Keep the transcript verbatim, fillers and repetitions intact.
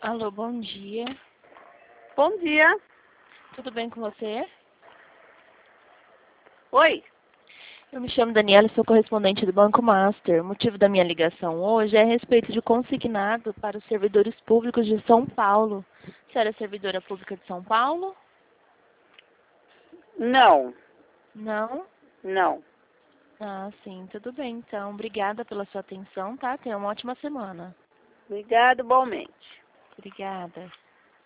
Alô, bom dia. Bom dia. Tudo bem com você? Oi. Eu me chamo Daniela e sou correspondente do Banco Master. O motivo da minha ligação hoje é a respeito de consignado para os servidores públicos de São Paulo. Você era servidora pública de São Paulo? Não, Não? não. Ah, sim, tudo bem. Então, obrigada pela sua atenção, tá? Tenha uma ótima semana. Obrigado, igualmente. Obrigada.